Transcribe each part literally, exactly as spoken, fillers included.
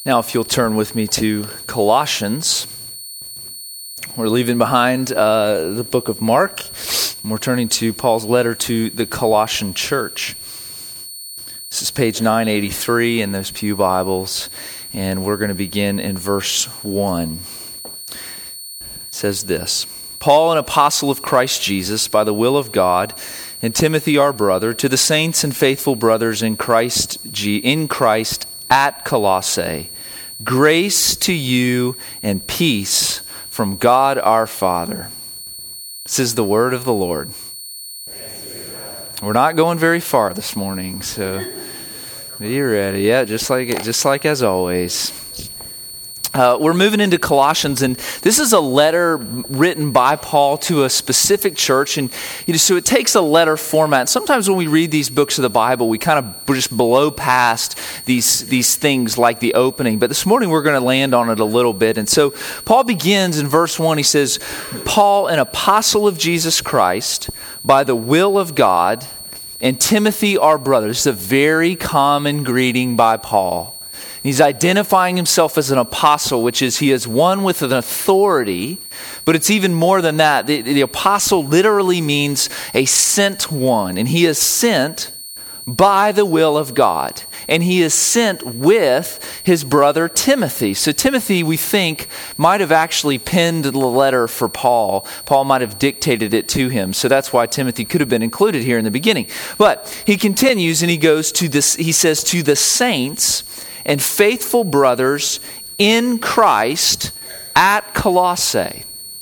Now, if you'll turn with me to Colossians, we're leaving behind uh, the book of Mark, and we're turning to Paul's letter to the Colossian church. This is page nine eighty-three in those pew Bibles, and we're going to begin in verse one. It says this: Paul, an apostle of Christ Jesus, by the will of God, and Timothy, our brother, to the saints and faithful brothers in Christ, in Christ at Colossae, grace to you and peace from God our Father. This is the word of the Lord. We're not going very far this morning, so be ready. Yeah, just like just like as always. Uh, we're moving into Colossians, and this is a letter written by Paul to a specific church, and you know, so it takes a letter format. Sometimes when we read these books of the Bible, we kind of just blow past these these things like the opening. But this morning we're going to land on it a little bit. And so Paul begins in verse one. He says, "Paul, an apostle of Jesus Christ, by the will of God, and Timothy, our brother." This is a very common greeting by Paul. He's identifying himself as an apostle, which is he is one with an authority, but it's even more than that. The, the apostle literally means a sent one, and he is sent by the will of God, and he is sent with his brother Timothy. So Timothy, we think, might have actually penned the letter for Paul. Paul might have dictated it to him, so that's why Timothy could have been included here in the beginning. But he continues, and he goes to this. He says, "To the saints and faithful brothers in Christ at Colossae."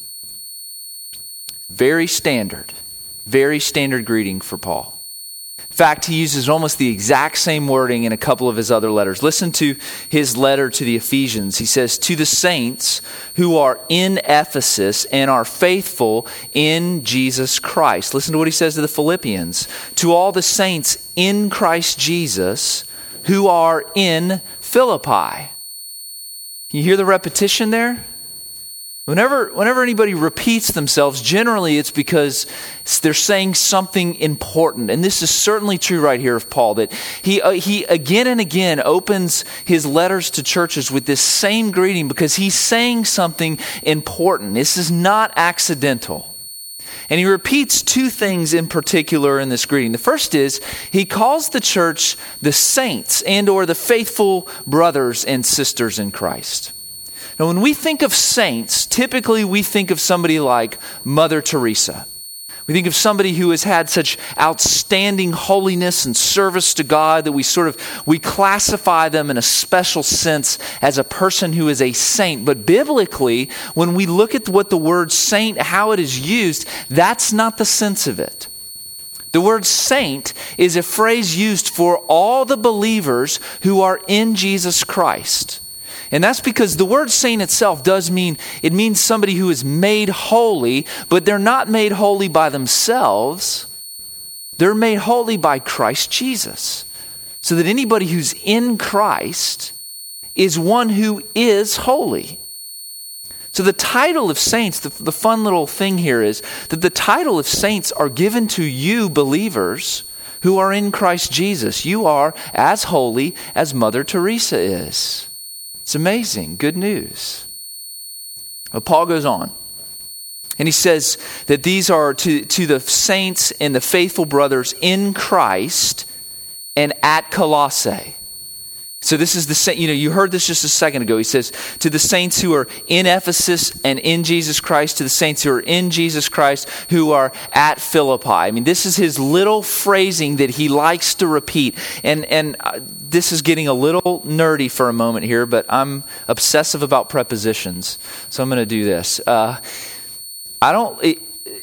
Very standard, very standard greeting for Paul. In fact, he uses almost the exact same wording in a couple of his other letters. Listen to his letter to the Ephesians. He says, "To the saints who are in Ephesus and are faithful in Jesus Christ." Listen to what he says to the Philippians. "To all the saints in Christ Jesus who are in Philippi." Can you hear the repetition there? Whenever, whenever anybody repeats themselves, generally it's because they're saying something important. And this is certainly true right here of Paul, that he, uh, he again and again opens his letters to churches with this same greeting because he's saying something important. This is not accidental. And he repeats two things in particular in this greeting. The first is he calls the church the saints and or the faithful brothers and sisters in Christ. Now, when we think of saints, typically we think of somebody like Mother Teresa. We think of somebody who has had such outstanding holiness and service to God that we sort of, we classify them in a special sense as a person who is a saint. But biblically, when we look at what the word saint, how it is used, that's not the sense of it. The word saint is a phrase used for all the believers who are in Jesus Christ. And that's because the word saint itself does mean, it means somebody who is made holy, but they're not made holy by themselves. They're made holy by Christ Jesus. So that anybody who's in Christ is one who is holy. So the title of saints, the, the fun little thing here is that the title of saints are given to you believers who are in Christ Jesus. You are as holy as Mother Teresa is. It's amazing. Good news. But Paul goes on. And he says that these are to, to the saints and the faithful brothers in Christ and at Colossae. So this is the, you know, you heard this just a second ago. He says, to the saints who are in Ephesus and in Jesus Christ, to the saints who are in Jesus Christ, who are at Philippi. I mean, this is his little phrasing that he likes to repeat. And, and uh, this is getting a little nerdy for a moment here, but I'm obsessive about prepositions. So I'm going to do this. Uh, I don't... It,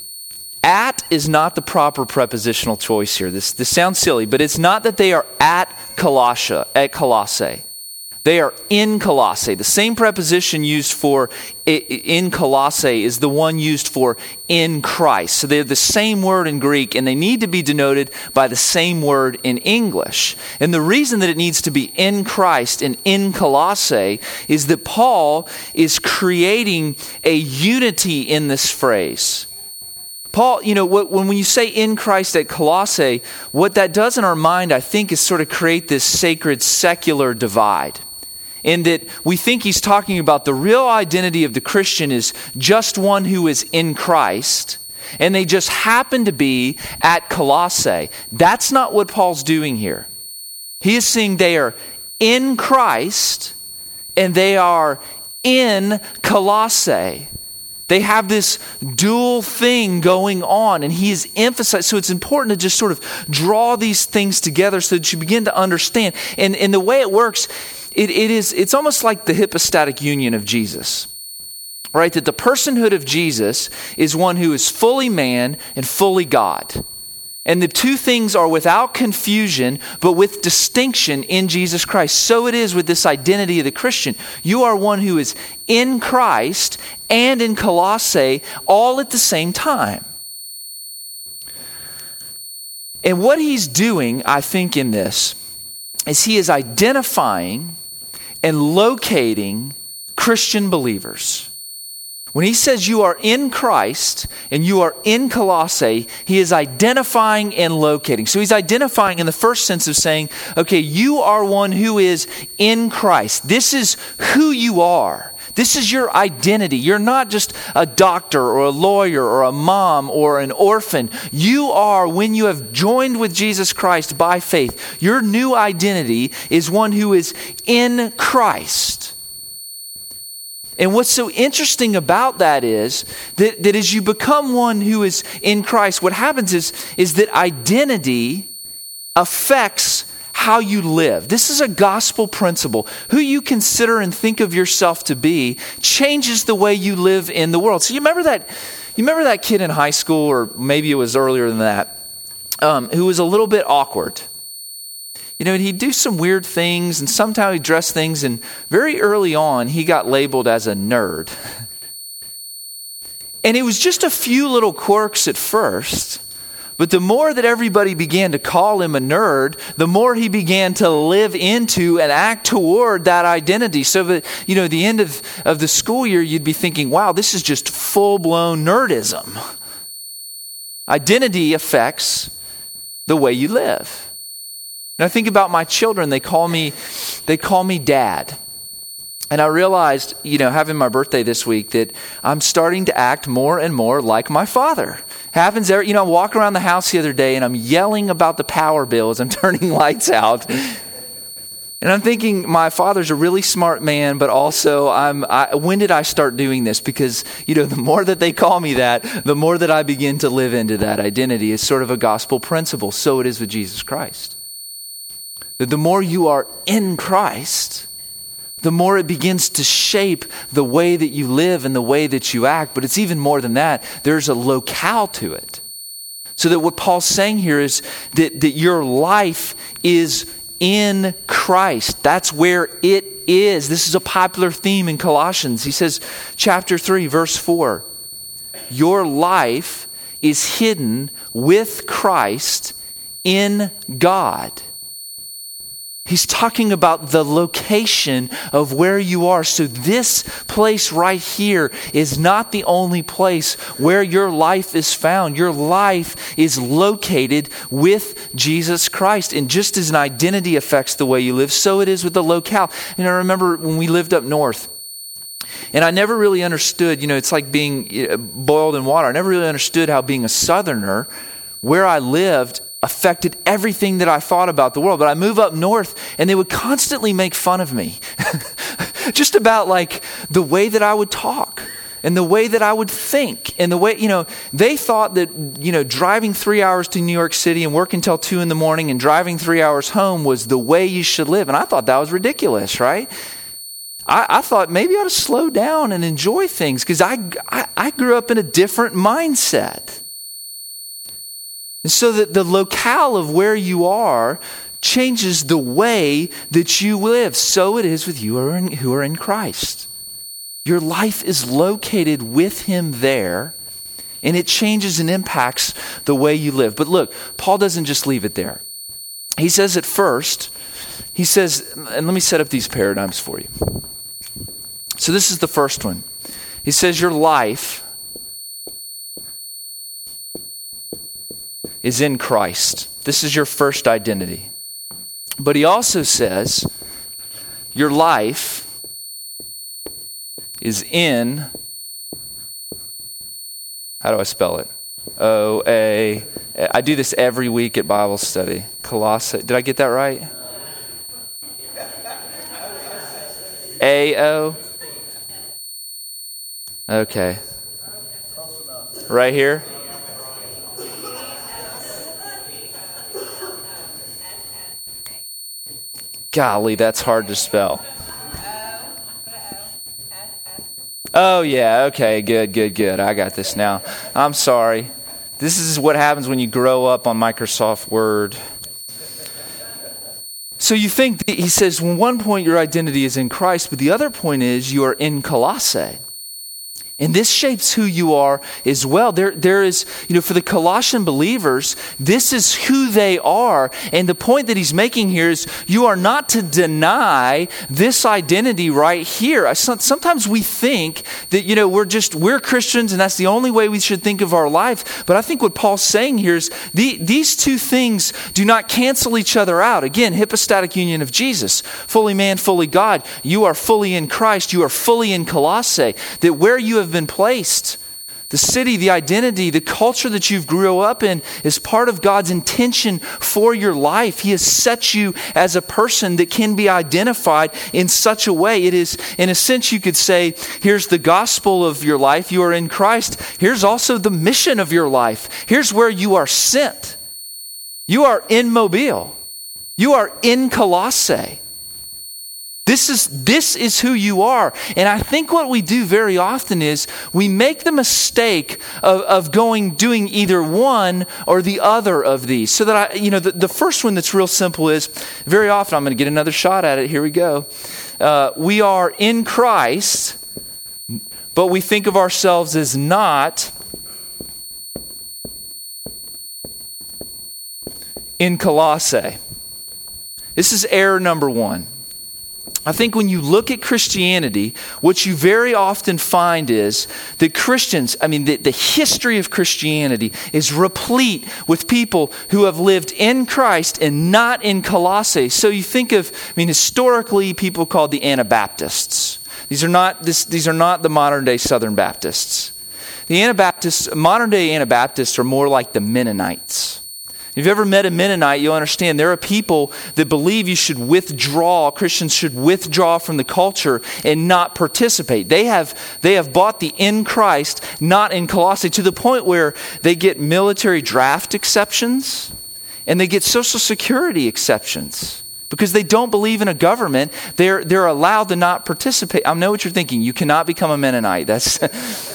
At is not the proper prepositional choice here. This this sounds silly, but it's not that they are at Colossia, at Colossae. They are in Colossae. The same preposition used for in Colossae is the one used for in Christ. So they're the same word in Greek, and they need to be denoted by the same word in English. And the reason that it needs to be in Christ and in Colossae is that Paul is creating a unity in this phrase. Paul, you know, when you say in Christ at Colossae, what that does in our mind, I think, is sort of create this sacred secular divide. in that we think he's talking about the real identity of the Christian is just one who is in Christ, and they just happen to be at Colossae. That's not what Paul's doing here. He is saying they are in Christ and they are in Colossae. They have this dual thing going on, and he is emphasized. So it's important to just sort of draw these things together so that you begin to understand. And, and the way it works, it, it is, it's almost like the hypostatic union of Jesus, right? That the personhood of Jesus is one who is fully man and fully God. And the two things are without confusion, but with distinction in Jesus Christ. So it is with this identity of the Christian. You are one who is in Christ and in Colossae all at the same time. And what he's doing, I think, in this, is he is identifying and locating Christian believers. When he says you are in Christ and you are in Colossae, he is identifying and locating. So he's identifying in the first sense of saying, okay, you are one who is in Christ. This is who you are. This is your identity. You're not just a doctor or a lawyer or a mom or an orphan. You are, when you have joined with Jesus Christ by faith, your new identity is one who is in Christ. And what's so interesting about that is that, that as you become one who is in Christ, what happens is, is that identity affects how you live. This is a gospel principle. Who you consider and think of yourself to be changes the way you live in the world. So you remember that, you remember that kid in high school, or maybe it was earlier than that, um, who was a little bit awkward. You know, he'd do some weird things, and sometimes he'd dress things, and very early on, he got labeled as a nerd. And it was just a few little quirks at first, but the more that everybody began to call him a nerd, the more he began to live into and act toward that identity. So that, you know, at the end of, of the school year, you'd be thinking, wow, this is just full-blown nerdism. Identity affects the way you live. And I think about my children, they call me, they call me dad. And I realized, you know, having my birthday this week, that I'm starting to act more and more like my father. Happens every, you know, I walk around the house the other day and I'm yelling about the power bill as I'm turning lights out. And I'm thinking, my father's a really smart man, but also, I'm. I, when did I start doing this? Because, you know, the more that they call me that, the more that I begin to live into that identity. It's sort of a gospel principle. So it is with Jesus Christ. That the more you are in Christ, the more it begins to shape the way that you live and the way that you act. But it's even more than that. There's a locale to it. So that what Paul's saying here is that, that your life is in Christ. That's where it is. This is a popular theme in Colossians. He says, chapter three, verse four, your life is hidden with Christ in God. He's talking about the location of where you are. So this place right here is not the only place where your life is found. Your life is located with Jesus Christ. And just as an identity affects the way you live, so it is with the locale. And I remember when we lived up north, and I never really understood, you know, it's like being boiled in water. I never really understood how being a Southerner, where I lived, affected everything that I thought about the world. But I move up north and they would constantly make fun of me. Just about like the way that I would talk and the way that I would think and the way, you know, they thought that, you know, driving three hours to New York City and working until two in the morning and driving three hours home was the way you should live. And I thought that was ridiculous, right? I, I thought maybe I ought to slow down and enjoy things because I, I, I grew up in a different mindset. And so that the locale of where you are changes the way that you live. So it is with you who are in, who are in Christ. Your life is located with Him there, and it changes and impacts the way you live. But look, Paul doesn't just leave it there. He says at first, he says, and let me set up these paradigms for you. So this is the first one. He says your life is in Christ. This is your first identity. But he also says your life is in, how do I spell it? O A. I do this every week at Bible study. Colossae. Did I get that right? A O. Okay. Right here. Golly, that's hard to spell. Oh, yeah. Okay, good, good, good. I got this now. I'm sorry. This is what happens when you grow up on Microsoft Word. So you think, that he says, well, one point your identity is in Christ, but the other point is you are in Colossae. And this shapes who you are as well. There, there is, you know, for the Colossian believers, this is who they are. And the point that he's making here is you are not to deny this identity right here. Sometimes we think that, you know, we're just, we're Christians and that's the only way we should think of our life. But I think what Paul's saying here is the, these two things do not cancel each other out. Again, hypostatic union of Jesus, fully man, fully God. You are fully in Christ. You are fully in Colossae. That where you have been placed, the city, the identity, the culture that you've grew up in is part of God's intention for your life. He has set you as a person that can be identified in such a way. It is, in a sense, you could say, here's the gospel of your life. You are in Christ. Here's also the mission of your life. Here's where you are sent. You are in Mobile. You are in Colossae. This is, this is who you are. And I think what we do very often is we make the mistake of, of going, doing either one or the other of these. So that I, you know, the, the first one that's real simple is very often, I'm going to get another shot at it. Here we go. Uh, we are in Christ, but we think of ourselves as not in Colossae. This is error number one. I think when you look at Christianity, what you very often find is that Christians, I mean, the, the history of Christianity is replete with people who have lived in Christ and not in Colossae. So you think of, I mean, historically, people called the Anabaptists. These are not this, these are not the modern day Southern Baptists. The Anabaptists, modern day Anabaptists, are more like the Mennonites. If you've ever met a Mennonite, you'll understand there are people that believe you should withdraw, Christians should withdraw from the culture and not participate. They have, they have bought the in Christ, not in Colossae, to the point where they get military draft exceptions and they get Social Security exceptions. Because they don't believe in a government, they're, they're allowed to not participate. I know what you're thinking. You cannot become a Mennonite. That's...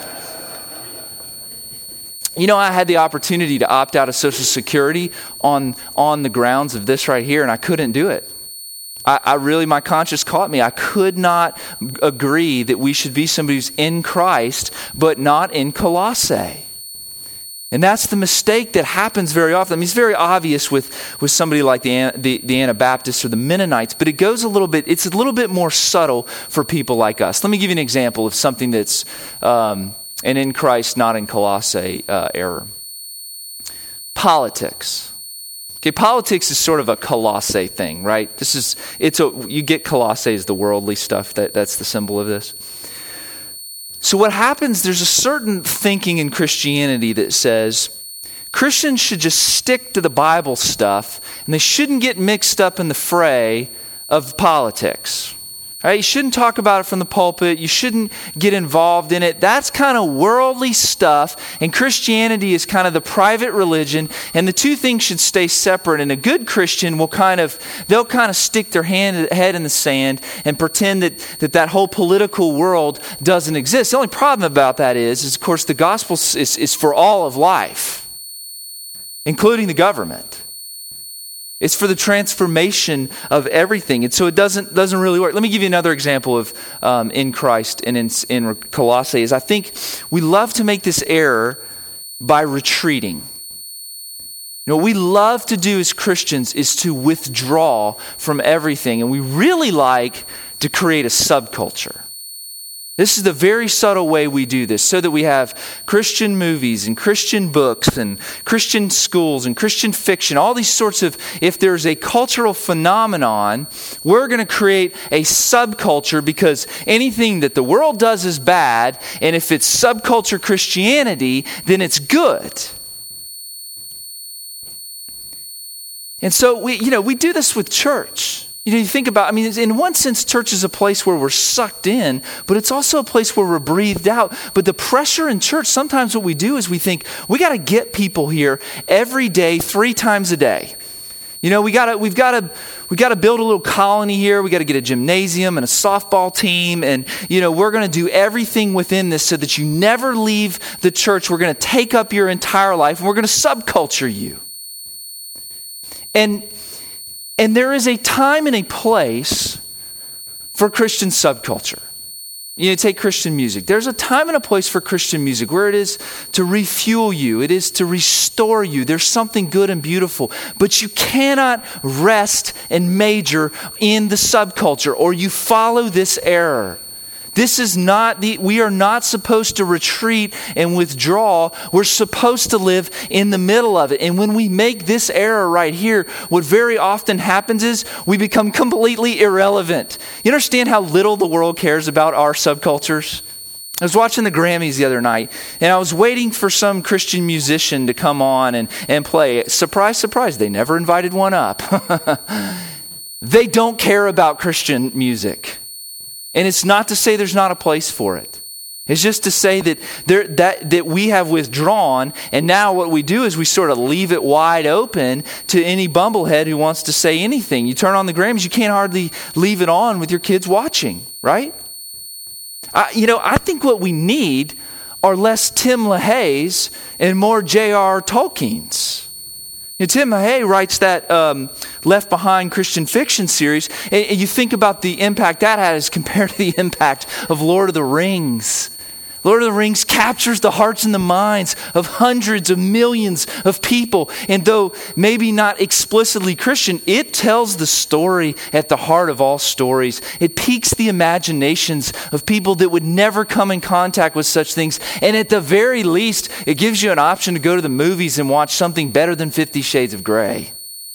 You know, I had the opportunity to opt out of Social Security on, on the grounds of this right here, and I couldn't do it. I, I really, my conscience caught me. I could not agree that we should be somebody who's in Christ, but not in Colossae. And that's the mistake that happens very often. I mean, it's very obvious with, with somebody like the, the, the Anabaptists or the Mennonites, but it goes a little bit, it's a little bit more subtle for people like us. Let me give you an example of something that's... Um, And in Christ, not in Colossae uh, error. Politics. Okay, politics is sort of a Colossae thing, right? This is, it's a, you get Colossae as the worldly stuff, that, that's the symbol of this. So what happens, there's a certain thinking in Christianity that says Christians should just stick to the Bible stuff and they shouldn't get mixed up in the fray of politics. Right? You shouldn't talk about it from the pulpit. You shouldn't get involved in it. That's kind of worldly stuff. And Christianity is kind of the private religion. And the two things should stay separate. And a good Christian will kind of, they'll kind of stick their hand, head in the sand and pretend that, that that whole political world doesn't exist. The only problem about that is, is of course, the gospel is, is for all of life, including the government. It's for the transformation of everything. And so it doesn't doesn't really work. Let me give you another example of um, in Christ and in, in Colossae. Is I think we love to make this error by retreating. You know, what we love to do as Christians is to withdraw from everything. And we really like to create a subculture. This is the very subtle way we do this, so that we have Christian movies and Christian books and Christian schools and Christian fiction, all these sorts of, if there's a cultural phenomenon, we're going to create a subculture, because anything that the world does is bad, and if it's subculture Christianity, then it's good. And so we, you know, we do this with church. You know, you think about, I mean, in one sense, church is a place where we're sucked in, but it's also a place where we're breathed out. But the pressure in church, sometimes what we do is we think, we got to get people here every day, three times a day. You know, we got to, we've got to, we got to build a little colony here. We got to get a gymnasium and a softball team. And, you know, we're going to do everything within this so that you never leave the church. We're going to take up your entire life, and we're going to subculture you. And And there is a time and a place for Christian subculture. You know, take Christian music. There's a time and a place for Christian music where it is to refuel you. It is to restore you. There's something good and beautiful. But you cannot rest and major in the subculture, or you follow this error. This is not the, we are not supposed to retreat and withdraw. We're supposed to live in the middle of it. And when we make this error right here, what very often happens is we become completely irrelevant. You understand how little the world cares about our subcultures? I was watching the Grammys the other night, and I was waiting for some Christian musician to come on and, and play. Surprise, surprise, they never invited one up. They don't care about Christian music. And it's not to say there's not a place for it. It's just to say that there, that that we have withdrawn, and now what we do is we sort of leave it wide open to any bumblehead who wants to say anything. You turn on the Grammys, you can't hardly leave it on with your kids watching, right? I, you know, I think what we need are less Tim LaHaye's and more J R R Tolkien's. You know, Tim LaHaye writes that um, Left Behind Christian fiction series, and, and you think about the impact that had as compared to the impact of Lord of the Rings. Lord of the Rings captures the hearts and the minds of hundreds of millions of people. And though maybe not explicitly Christian, it tells the story at the heart of all stories. It piques the imaginations of people that would never come in contact with such things. And at the very least, it gives you an option to go to the movies and watch something better than Fifty Shades of Grey.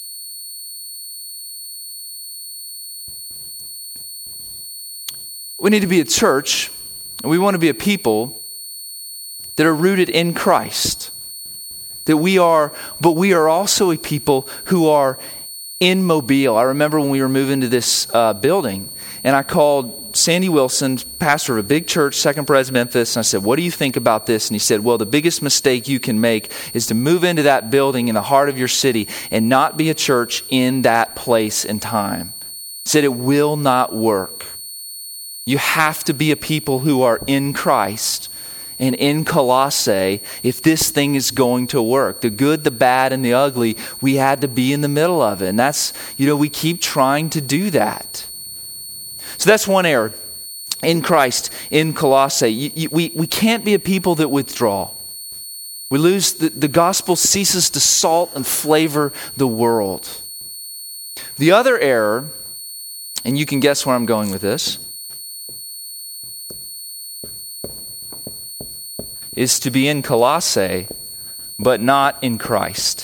We need to be a church. And we want to be a people that are rooted in Christ. That we are, but we are also a people who are in Mobile. I remember when we were moving to this uh, building, and I called Sandy Wilson, pastor of a big church, Second Pres Memphis, and I said, what do you think about this? And he said, well, the biggest mistake you can make is to move into that building in the heart of your city and not be a church in that place and time. He said, it will not work. You have to be a people who are in Christ and in Colossae if this thing is going to work. The good, the bad, and the ugly, we had to be in the middle of it. And that's, you know, we keep trying to do that. So that's one error. In Christ, in Colossae. You, you, we, we can't be a people that withdraw. We lose, the, the gospel ceases to salt and flavor the world. The other error, and you can guess where I'm going with this, is to be in Colossae, but not in Christ.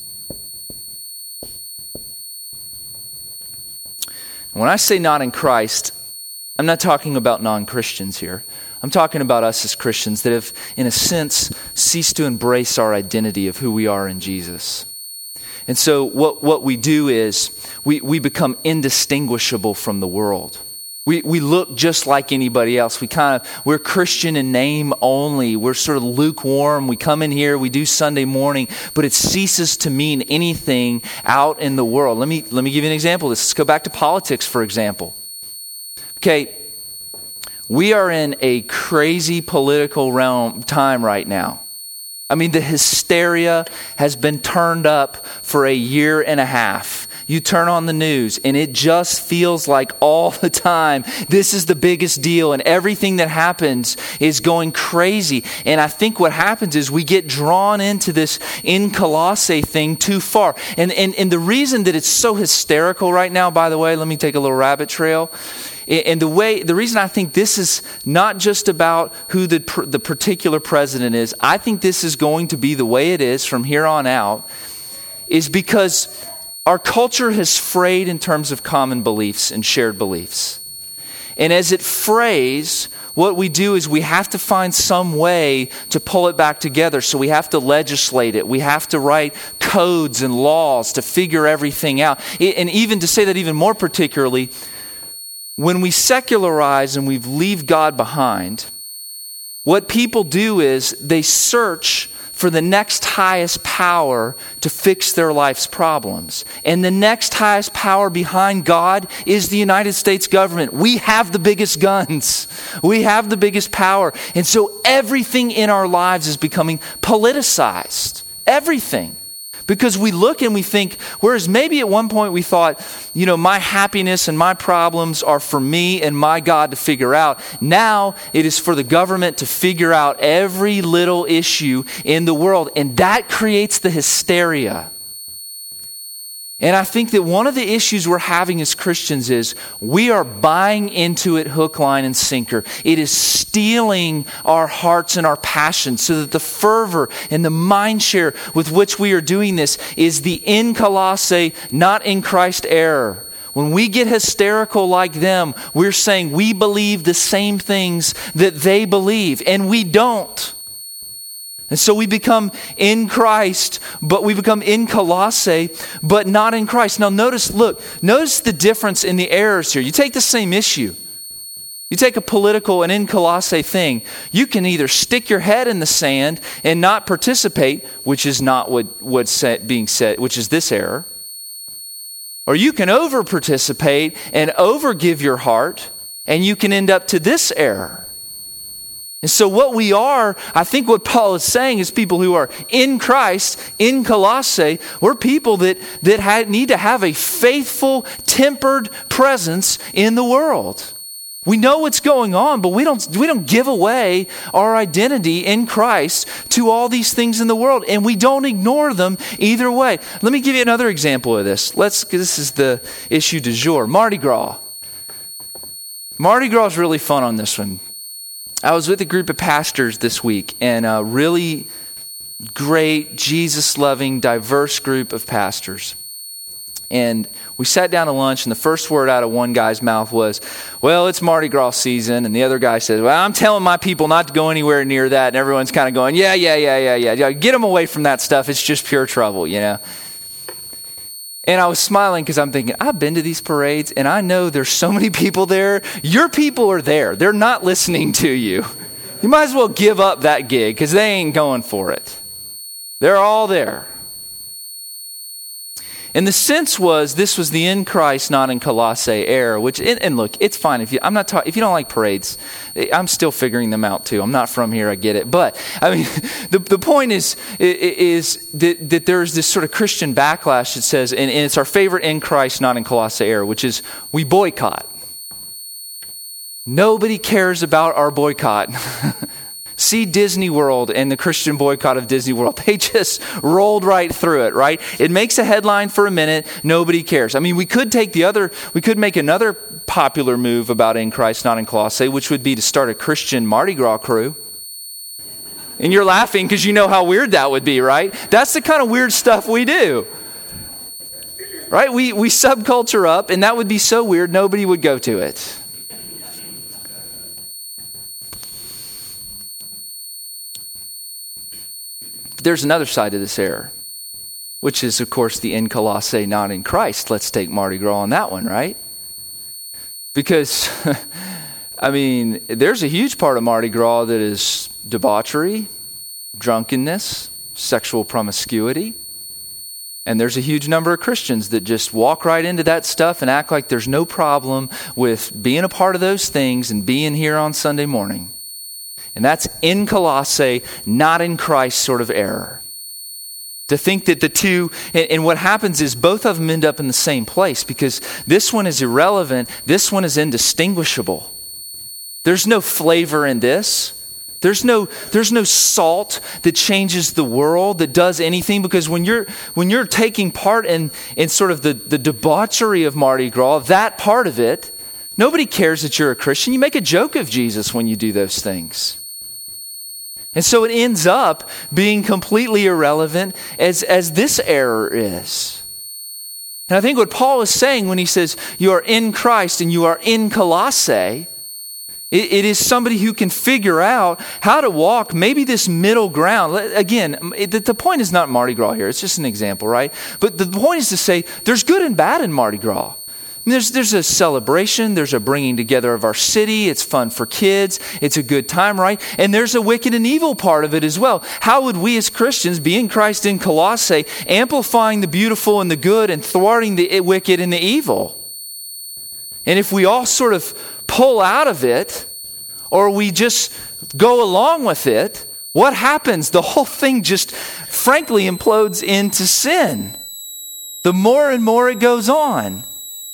When I say not in Christ, I'm not talking about non-Christians here. I'm talking about us as Christians that have, in a sense, ceased to embrace our identity of who we are in Jesus. And so what, what we do is we, we become indistinguishable from the world. We we look just like anybody else. We kind of, we're Christian in name only. We're sort of lukewarm. We come in here, we do Sunday morning, but it ceases to mean anything out in the world. Let me let me give you an example of this. Let's go back to politics, for example. Okay, we are in a crazy political realm time right now. I mean, the hysteria has been turned up for a year and a half. You turn on the news and it just feels like all the time this is the biggest deal and everything that happens is going crazy. And I think what happens is we get drawn into this in Colossae thing too far. And, and, and the reason that it's so hysterical right now, by the way, let me take a little rabbit trail, And the way, the reason I think this is not just about who the, the particular president is, I think this is going to be the way it is from here on out, is because our culture has frayed in terms of common beliefs and shared beliefs. And as it frays, what we do is we have to find some way to pull it back together. So we have to legislate it. We have to write codes and laws to figure everything out. And even to say that even more particularly, when we secularize and we leave God behind, what people do is they search for the next highest power to fix their life's problems. And the next highest power behind God is the United States government. We have the biggest guns. We have the biggest power. And so everything in our lives is becoming politicized. Everything. Because we look and we think, whereas maybe at one point we thought, you know, my happiness and my problems are for me and my God to figure out. Now it is for the government to figure out every little issue in the world. And that creates the hysteria. And I think that one of the issues we're having as Christians is we are buying into it hook, line, and sinker. It is stealing our hearts and our passions so that the fervor and the mind share with which we are doing this is the in Colossae, not in Christ error. When we get hysterical like them, we're saying we believe the same things that they believe, and we don't. And so we become in Christ, but we become in Colossae, but not in Christ. Now notice, look, notice the difference in the errors here. You take the same issue. You take a political and in Colossae thing. You can either stick your head in the sand and not participate, which is not what, what's being said, which is this error. Or you can over participate and over give your heart, and you can end up to this error. And so what we are, I think what Paul is saying is people who are in Christ, in Colossae, we're people that, that have, need to have a faithful, tempered presence in the world. We know what's going on, but we don't, we don't give away our identity in Christ to all these things in the world, and we don't ignore them either way. Let me give you another example of this. Let's, this is the issue du jour, Mardi Gras. Mardi Gras is really fun on this one. I was with a group of pastors this week, and a really great, Jesus-loving, diverse group of pastors. And we sat down to lunch, and the first word out of one guy's mouth was, well, it's Mardi Gras season. And the other guy said, well, I'm telling my people not to go anywhere near that. And everyone's kind of going, yeah, yeah, yeah, yeah, yeah. Get them away from that stuff. It's just pure trouble, you know. And I was smiling because I'm thinking, I've been to these parades and I know there's so many people there. Your people are there. They're not listening to you. You might as well give up that gig because they ain't going for it. They're all there. And the sense was this was the in Christ, not in Colossae era, which, and, and look, it's fine. If you, I'm not talking, if you don't like parades, I'm still figuring them out too. I'm not from here, I get it. But, I mean, the, the point is, is that, that there's this sort of Christian backlash that says, and, and it's our favorite in Christ, not in Colossae era, which is we boycott. Nobody cares about our boycott. See Disney World and the Christian boycott of Disney World. They just rolled right through it, right? It makes a headline for a minute. Nobody cares. I mean, we could take the other, we could make another popular move about in Christ, not in Colossae, which would be to start a Christian Mardi Gras crew. And you're laughing because you know how weird that would be, right? That's the kind of weird stuff we do. Right? We, we subculture up, and that would be so weird, nobody would go to it. There's another side to this error, which is, of course, the in Colossae, not in Christ. Let's take Mardi Gras on that one, right? Because, I mean, there's a huge part of Mardi Gras that is debauchery, drunkenness, sexual promiscuity. And there's a huge number of Christians that just walk right into that stuff and act like there's no problem with being a part of those things and being here on Sunday morning. And that's in Colossae, not in Christ sort of error. To think that the two, and, and what happens is both of them end up in the same place because this one is irrelevant, this one is indistinguishable. There's no flavor in this. There's no, there's no salt that changes the world, that does anything, because when you're when you're taking part in, in sort of the, the debauchery of Mardi Gras, that part of it, Nobody cares that you're a Christian. You make a joke of Jesus when you do those things. And so it ends up being completely irrelevant as, as this error is. And I think what Paul is saying when he says you are in Christ and you are in Colossae, it, it is somebody who can figure out how to walk maybe this middle ground. Again, it, the point is not Mardi Gras here. It's just an example, right? But the point is to say there's good and bad in Mardi Gras. There's, there's a celebration, there's a bringing together of our city, it's fun for kids, it's a good time, right? And there's a wicked and evil part of it as well. How would we as Christians be in Christ in Colossae, amplifying the beautiful and the good and thwarting the wicked and the evil? And if we all sort of pull out of it, or we just go along with it, what happens? The whole thing just frankly implodes into sin. The more and more it goes on.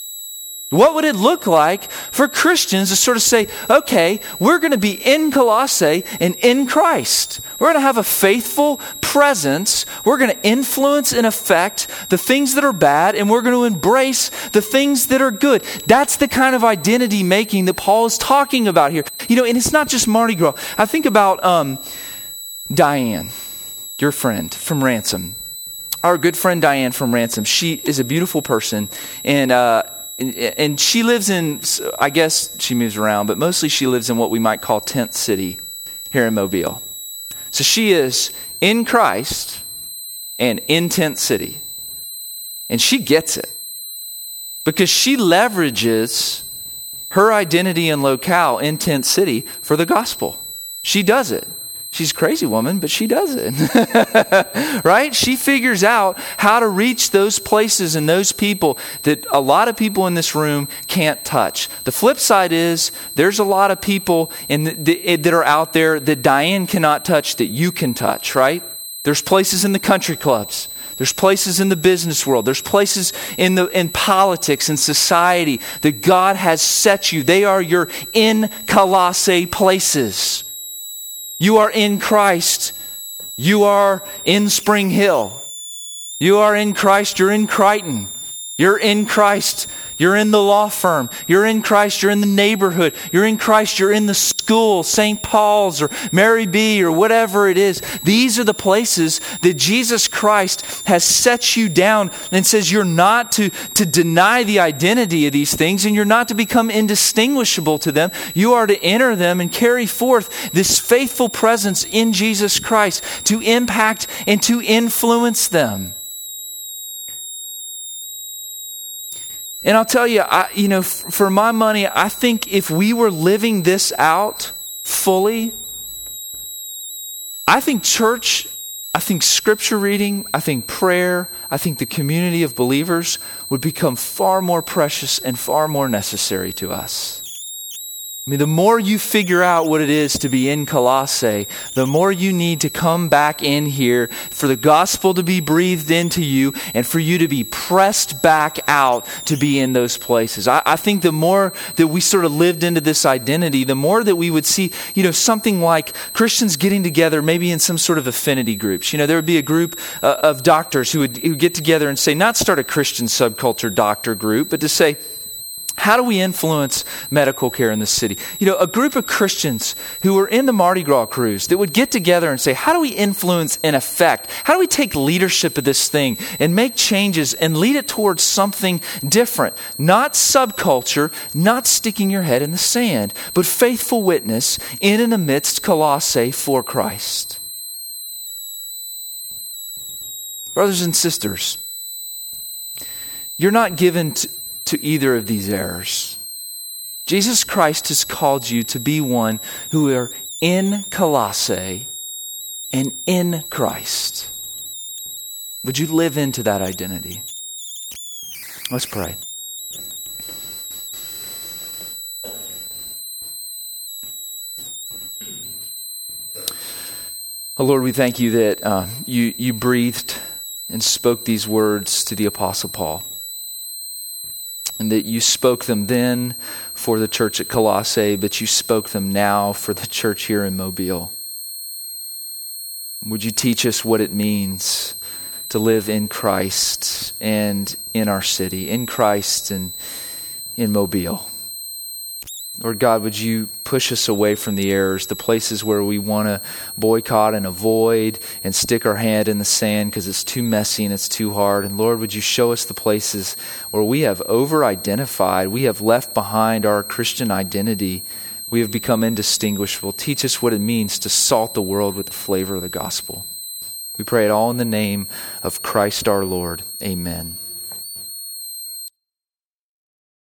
What would it look like for Christians to sort of say, okay, we're going to be in Colossae and in Christ. We're going to have a faithful presence. We're going to influence and affect the things that are bad, and we're going to embrace the things that are good. That's the kind of identity making that Paul is talking about here. You know, and it's not just Mardi Gras. I think about um, Diane, your friend from Ransom. Our good friend Diane from Ransom. She is a beautiful person, and uh And she lives in, I guess she moves around, but mostly she lives in what we might call Tent City here in Mobile. So she is in Christ and in Tent City. And she gets it. Because she leverages her identity and locale in Tent City for the gospel. She does it. She's a crazy woman, but she does it. Right? She figures out how to reach those places and those people that a lot of people in this room can't touch. The flip side is there's a lot of people in the, the, that are out there that Diane cannot touch that you can touch, right? There's places in the country clubs. There's places in the business world. There's places in the in politics and society that God has set you. They are your in Colossae places. You are in Christ. You are in Spring Hill. You are in Christ. You're in Crichton. You're in Christ. You're in the law firm. You're in Christ. You're in the neighborhood. You're in Christ. You're in the school, Saint Paul's or Mary B or whatever it is. These are the places that Jesus Christ has set you down and says you're not to, to deny the identity of these things, and you're not to become indistinguishable to them. You are to enter them and carry forth this faithful presence in Jesus Christ to impact and to influence them. And I'll tell you, I, you know, f- for my money, I think if we were living this out fully, I think church, I think scripture reading, I think prayer, I think the community of believers would become far more precious and far more necessary to us. I mean, the more you figure out what it is to be in Colossae, the more you need to come back in here for the gospel to be breathed into you and for you to be pressed back out to be in those places. I, I think the more that we sort of lived into this identity, the more that we would see, you know, something like Christians getting together, maybe in some sort of affinity groups. You know, there would be a group uh, of doctors who would, who would get together and say, not start a Christian subculture doctor group, but to say, how do we influence medical care in the city? You know, a group of Christians who were in the Mardi Gras cruise that would get together and say, how do we influence and affect? How do we take leadership of this thing and make changes and lead it towards something different? Not subculture, not sticking your head in the sand, but faithful witness in and amidst Colossae for Christ. Brothers and sisters, you're not given to to either of these errors. Jesus Christ has called you to be one who are in Colossae and in Christ. Would you live into that identity? Let's pray. Oh Lord, we thank you that uh, you, you breathed and spoke these words to the Apostle Paul. And that you spoke them then for the church at Colossae, but you spoke them now for the church here in Mobile. Would you teach us what it means to live in Christ and in our city, in Christ and in Mobile? Lord God, would you push us away from the errors, the places where we want to boycott and avoid and stick our hand in the sand because it's too messy and it's too hard. And Lord, would you show us the places where we have over-identified, we have left behind our Christian identity, we have become indistinguishable. Teach us what it means to salt the world with the flavor of the gospel. We pray it all in the name of Christ our Lord. Amen.